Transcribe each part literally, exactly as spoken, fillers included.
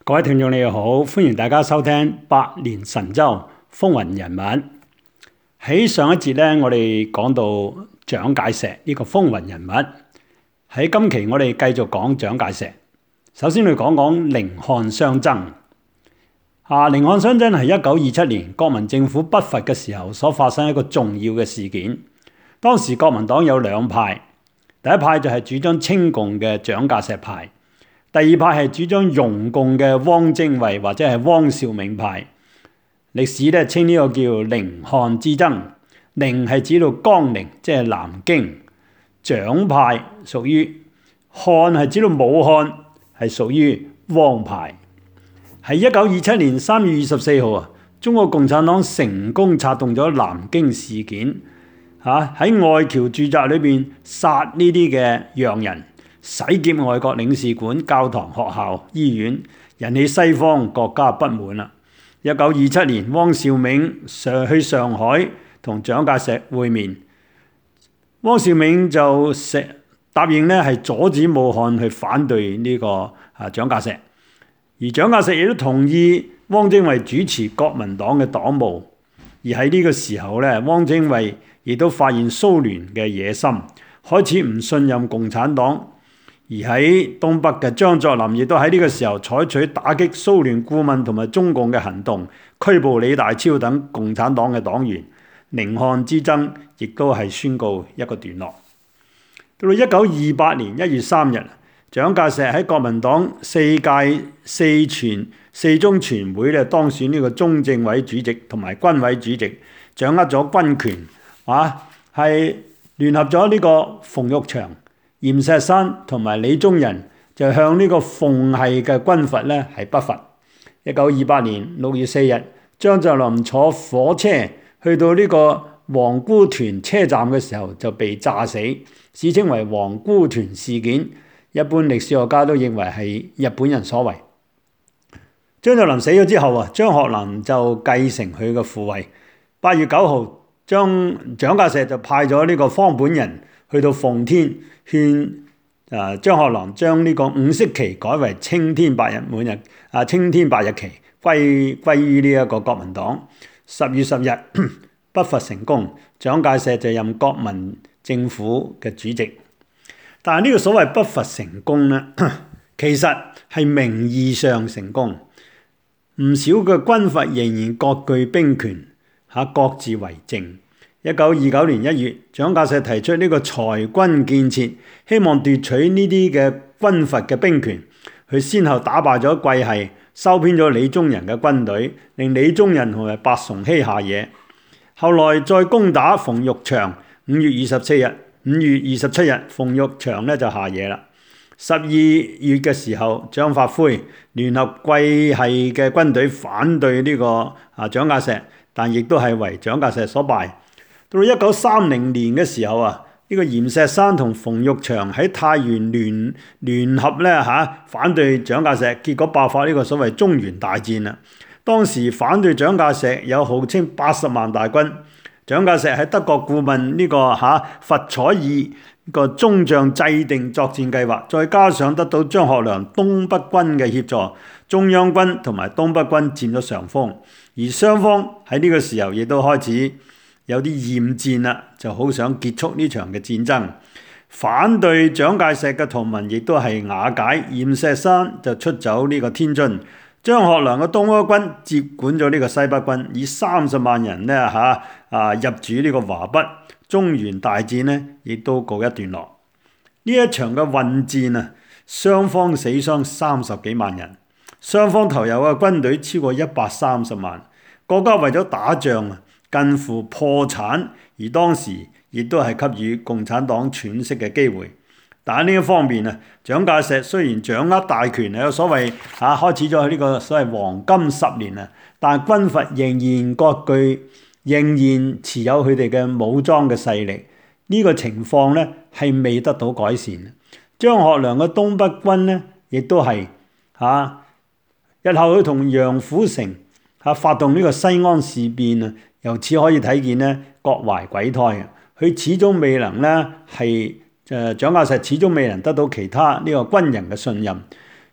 各位聽眾你好，歡迎大家收聽百年神州風雲人物。喺上一節咧，我哋講到蔣介石呢個風雲人物。喺今期我哋繼續講蔣介石。首先嚟講講寧漢相爭。啊，寧漢相爭係一九二七年國民政府北伐嘅時候所發生一個重要嘅事件。當時國民黨有兩派，第一派就係主張清共嘅蔣介石派。第二派係主張容共嘅汪精衛或者係汪兆銘派，歷史咧稱呢個叫寧漢之爭。寧係指到江寧，即係南京。蔣派屬於漢係指到武漢，係屬於汪派。喺一九二七年三月二十四號啊，中國共產黨成功策動咗南京事件，嚇喺外僑住宅裏邊殺呢啲嘅洋人。洗劫外國領事館、教堂、學校、醫院，引起西方國家不滿啦。一九二七年，汪兆銘上去上海同蔣介石會面，汪兆銘就答應咧係阻止武漢去反對呢個啊蔣介石，而蔣介石亦都同意汪精衛主持國民黨嘅黨務。而喺呢個時候咧，汪精衛亦都發現蘇聯嘅野心，開始唔信任共產黨。而喺東北嘅張作霖亦都喺呢個時候採取打擊蘇聯顧問同埋中共嘅行動，拘捕李大釗等共產黨嘅黨員。寧漢之爭亦都係宣告一個段落。到到一九二八年一月三日，蔣介石喺國民黨四屆四全四中全會咧當選呢個中政委主席同埋軍委主席，掌握咗軍權，啊係聯合咗呢個馮玉祥、閻錫山同埋李宗仁，就向呢個奉系嘅軍閥咧係北伐。一九二八年六月四日，張作霖坐火車去到呢個皇姑屯車站嘅時候就被炸死，史稱為皇姑屯事件。一般歷史學家都認為係日本人所為。張作霖死咗之後啊，張學良就繼承佢嘅父位。八月九號，將蔣介石就派咗呢個方本人去到奉天，勸啊張學良將呢個五色旗改為青天白日滿日啊青天白日旗，歸歸於呢一個國民黨。十月十日北伐成功，蔣介石就任國民政府嘅主席。但係呢個所謂北伐成功咧，其實係名義上成功，唔少嘅軍閥仍然各據兵權，嚇各自為政。一九二九年一月，蔣介石提出呢個裁軍建設，希望奪取呢啲嘅軍閥嘅兵權。佢先後打敗咗桂系，收編咗李宗仁嘅軍隊，令李宗仁同埋白崇禧下野。後來再攻打馮玉祥，五月二十四日、五月二十七日，馮玉祥咧就下野啦。十二月嘅時候，張發奎聯合桂系嘅軍隊反對呢個啊蔣介石，但亦都係為蔣介石所敗。到一九三零年嘅時候啊，呢、這個閻錫山同馮玉祥喺太原聯聯合咧嚇、啊、反對蔣介石，結果爆發呢個所謂中原大戰啦。當時反對蔣介石有號稱八十萬大軍，蔣介石喺德國顧問呢、這個嚇佛采爾個中將制定作戰計劃，再加上得到張學良東北軍嘅協助，中央軍同埋東北軍佔咗上風，而雙方喺呢個時候亦都開始有啲厭戰啦，就好想結束呢場嘅戰爭。反對蔣介石嘅同盟亦都係瓦解，閻錫山就出走呢個天津，張學良嘅東北軍接管咗呢個西北軍，以三十萬人咧嚇啊入主呢個華北，中原大戰呢亦都告一段落。呢一場嘅混戰啊，雙方死傷三十幾萬人，雙方投入嘅軍隊超過一百三十萬，國家為咗打仗啊，近乎破產，而當時亦都係給予共產黨喘息嘅機會。但喺呢一方面啊，蔣介石雖然掌握大權，有所謂嚇、啊、開始咗呢個所謂黃金十年啊，但軍閥仍然各據，仍然持有佢哋嘅武裝嘅勢力。呢、這個情況咧係未得到改善。張學良嘅東北軍咧，亦都係嚇、啊，日後佢同楊虎城嚇、啊、發動呢個西安事變啊。由此可以睇見咧，各懷鬼胎啊！佢始終未能咧係誒蔣介石始終未能得到其他呢個軍人嘅信任。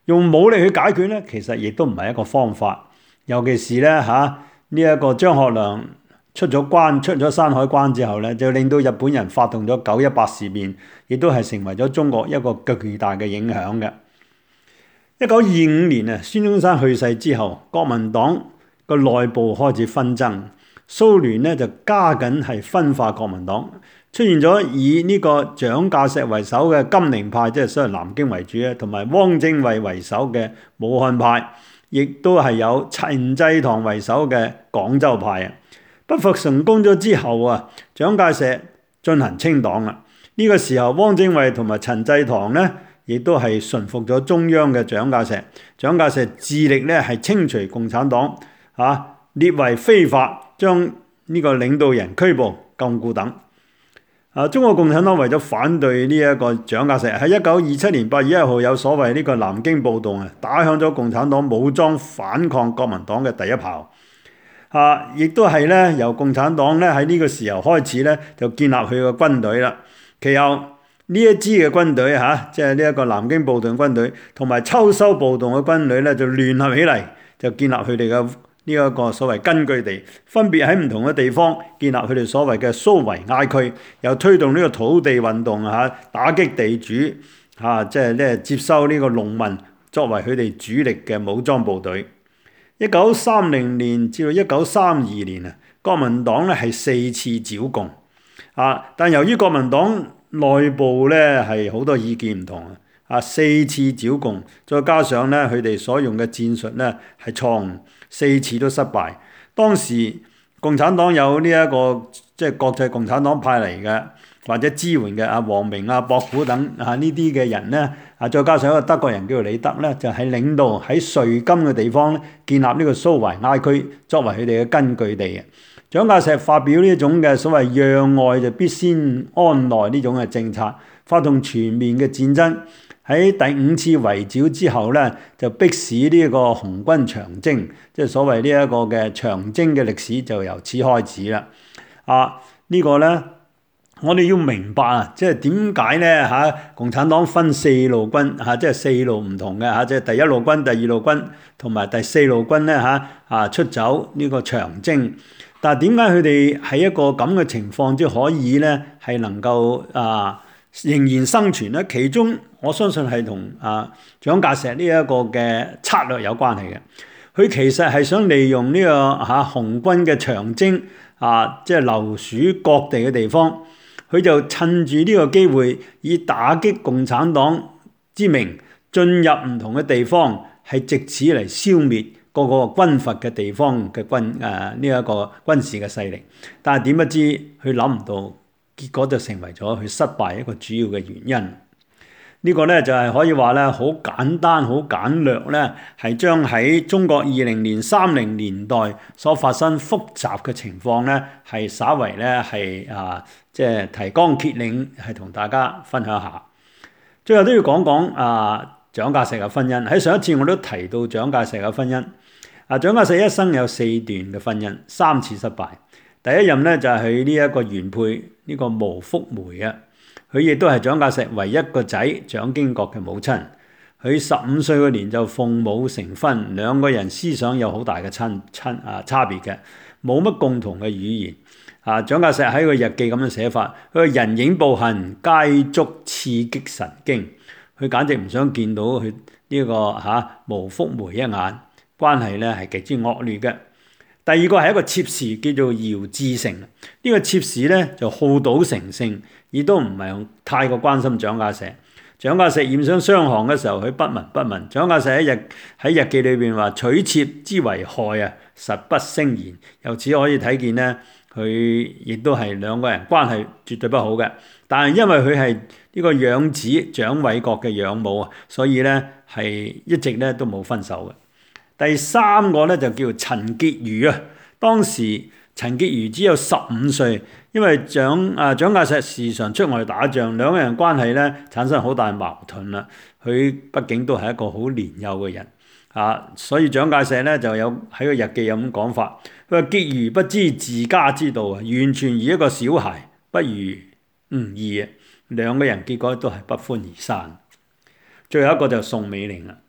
用武力去解決咧，其實亦都唔係一個方法。尤其是咧嚇呢一個張學良出咗關、出咗山海關之後咧，就令到日本人發動咗九一八事變，亦都係成為咗中國一個巨大嘅影響嘅。一九二五年啊，孫中山去世之後，國民黨個內部開始紛爭，蘇聯咧就加緊係分化國民黨，出現咗以呢個蔣介石為首嘅金陵派，即係雖然南京為主咧，同埋汪精衛為首嘅武漢派，亦都係有陳濟棠為首嘅廣州派啊。北伐成功咗之後啊，蔣介石進行清黨啦。呢個時候，汪精衛同埋陳濟棠咧，亦都係順服咗中央嘅蔣介石。蔣介石致力咧係清除共產黨，嚇、啊、列為非法，將呢個領導人拘捕、禁錮等。啊，中國共產黨為咗反對呢一個蔣介石，喺一九二七年八月一號有所謂呢個南京暴動啊，打響咗共產黨武裝反抗國民黨嘅第一炮。啊，亦都係咧由共產黨咧喺呢個時候開始咧就建立佢嘅軍隊啦。其後呢一支嘅軍隊嚇，即係呢一個南京暴動軍隊同埋秋收暴動嘅軍隊咧，就聯合起嚟，就建立佢哋嘅呢一個所謂根據地，分別喺唔同嘅地方建立佢哋所謂嘅蘇維埃區，又推動呢個土地運動嚇，打擊地主嚇，即係咧接收呢個農民作為佢哋主力嘅武裝部隊。一九三零年至到一九三二年啊，國民黨咧係四次剿共啊，但由於國民黨內部咧係好多意見唔同啊，啊四次剿共，再加上咧佢哋所用嘅戰術咧係錯誤，四次都失敗。當時共產黨有呢、這、一個即係國際共產黨派嚟嘅或者支援嘅啊王明啊、博古等啊呢啲嘅人咧。啊！再加上一個德國人叫做李德咧，就係、是、領導喺瑞金嘅地方咧建立呢個蘇維埃區作為佢哋嘅根據地嘅。蔣介石發表呢一種嘅所謂攘外就必先安內呢種嘅政策，發動全面嘅戰爭。喺第五次圍剿之後咧，就迫使呢個紅軍長征，即係所謂呢一個嘅長征嘅歷史就由此開始啦。啊！這個、呢個咧。我哋要明白啊，即係點解咧嚇？共產黨分四路軍嚇，即係四路唔同嘅嚇，即係第一路軍、第二路軍同埋第四路軍咧嚇啊出走呢個長征。但係點解佢哋喺一個咁嘅情況之可以咧係能夠啊仍然生存咧？其中我相信係同啊蔣介石呢一個嘅策略有關係嘅。佢其實係想利用呢、這個嚇、啊、紅軍嘅長征啊，即係留守各地嘅地方。佢就趁住呢個機會，以打擊共產黨之名，進入唔同嘅地方，係藉此嚟消滅各個軍閥嘅地方嘅軍誒呢一個軍事嘅勢力。但係點不知佢諗唔到，結果就成為咗佢失敗一個主要嘅原因。呢個咧就係可以話咧，好簡單、好簡略咧，係將喺中國二零年、三零年代所發生複雜嘅情況咧，係稍為咧係啊，即係提綱挈領，係同大家分享下。最後都要講講啊，蔣介石嘅婚姻。喺上一次我都提到蔣介石嘅婚姻。啊，蔣介石一生有四段嘅婚姻，三次失敗。第一任咧就係佢呢一個原配呢個毛福梅啊。佢亦都係蔣介石唯一個仔蔣經國嘅母親。佢十五歲嗰年就奉母成婚，兩個人思想有好大嘅親親啊差別嘅，冇乜共同嘅語言。啊，蔣介石喺個日記咁樣寫法，佢話人影步行皆觸刺激神經。佢簡直唔想見到佢呢、這個嚇、啊、毛福梅一眼，關係咧係極之惡劣嘅。第二個係一個妾侍叫做姚志成，呢、這個妾侍咧就好賭成性，亦都唔係太過關心蔣介石。蔣介石染上傷寒嘅時候，佢不聞不問。蔣介石喺日喺日記裏邊話：娶妾之為害啊，實不勝言。由此可以睇見咧，佢亦都係兩個人關係絕對不好嘅。但係因為佢係呢個養子蔣緯國嘅養母啊，所以咧係一直咧都冇分手嘅。第三個咧就叫陳潔如啊，當時陳潔如只有十五歲，因為蔣啊蔣介石時常出外打仗，兩個人關係咧產生好大矛盾啦。佢畢竟都係一個好年幼嘅人啊，所以蔣介石咧就有喺個日記有咁講法，佢話潔如不知自家之道啊，完全如一個小孩，不如吾意啊。兩個人結果都係不歡而散。最後一個就宋美齡啦。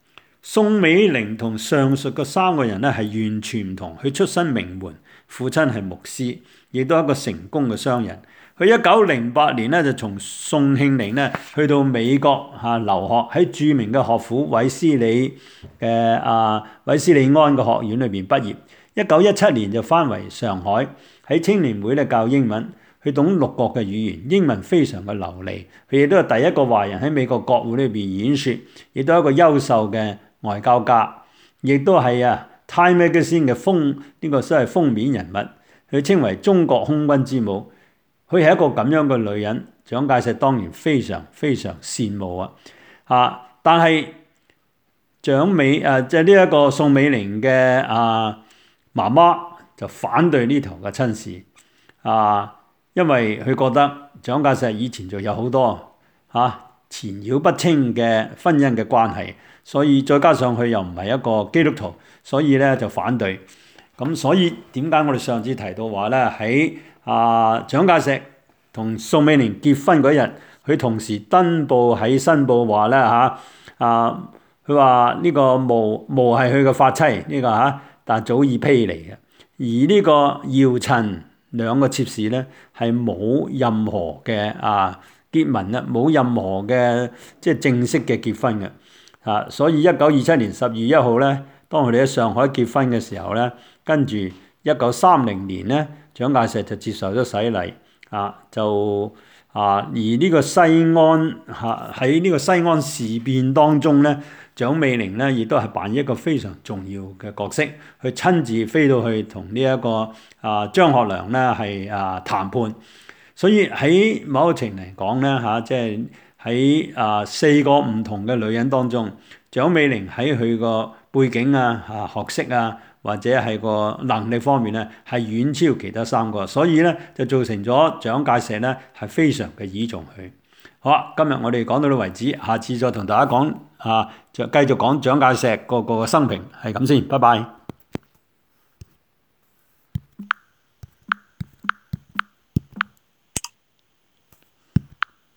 宋美齡同上述嘅三個人咧係完全唔同，佢出身名門，父親係牧師，亦都係一個成功嘅商人。佢一九零八年咧就從宋慶齡咧去到美國嚇留學，喺著名嘅學府韋斯里嘅啊韋斯利安嘅學院裏邊畢業。一九一七年就翻回上海，喺青年會咧教英文。佢懂六國嘅語言，英文非常嘅流利。佢亦都係第一個華人喺美國國會裏邊演說，亦都係一個優秀嘅外交家，亦都係啊《Time Magazine》嘅封呢、這個所謂封面人物。佢稱為中國空軍之母。佢係一個咁樣嘅女人，蔣介石當然非常非常羨慕啊！啊，但係蔣美誒即係呢一個宋美齡嘅啊媽媽就反對呢頭嘅親事啊。因為佢覺得蔣介石以前就有好多嚇纏繞不清嘅婚姻嘅關係，所以再加上佢又唔係一個基督徒，所以咧就反對。咁所以點解我哋上次提到話咧喺啊蔣介石同宋美齡結婚嗰日，佢同時登報喺新報話咧嚇啊，佢話呢個毛毛係佢嘅髮妻呢、這個嚇，但早已披離嘅，而呢個姚陳兩個妾侍咧係冇任何嘅啊結盟啦，冇任何嘅即係正式嘅結婚嘅啊，所以一九二七年十二月一號咧，當佢哋喺上海結婚嘅時候咧，跟住一九三零年咧，蔣介石就接受咗洗禮啊，就啊而呢個西安嚇喺呢個西安事變當中咧，蔣美齡咧亦都係扮演一個非常重要嘅角色，佢親自飛到去同呢一個啊張學良咧係啊談判，所以喺某個程度嚟講咧嚇，即係喺啊四個唔同嘅女人當中，蔣美齡喺佢個背景啊、嚇學識啊或者係個能力方面咧係遠超其他三個，所以咧就造成咗蔣介石咧係非常嘅倚重佢。好啦，今日我哋講到呢為止，下次再同大家講啊，就繼續講蔣介石個個嘅生平，係咁先，拜拜。